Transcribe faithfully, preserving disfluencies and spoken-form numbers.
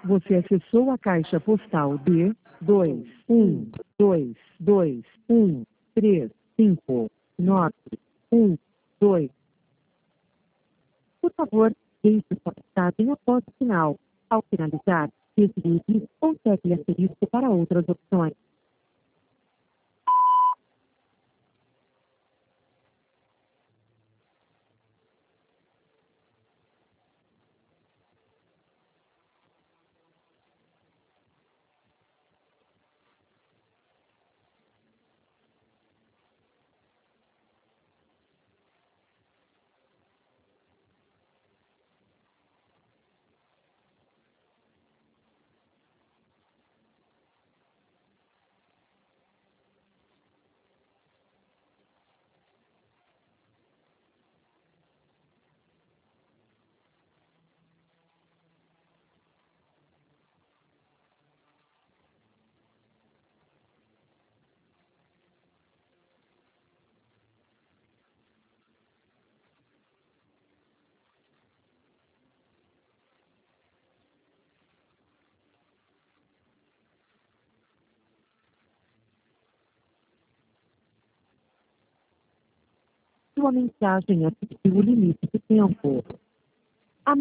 Você acessou a caixa postal D dois um dois dois um três cinco nove um dois. Por favor, deixe sua mensagem após o sinal. Ao finalizar, desligue ou tecle asterisco para outras opções. Sua mensagem atingiu o limite de tempo.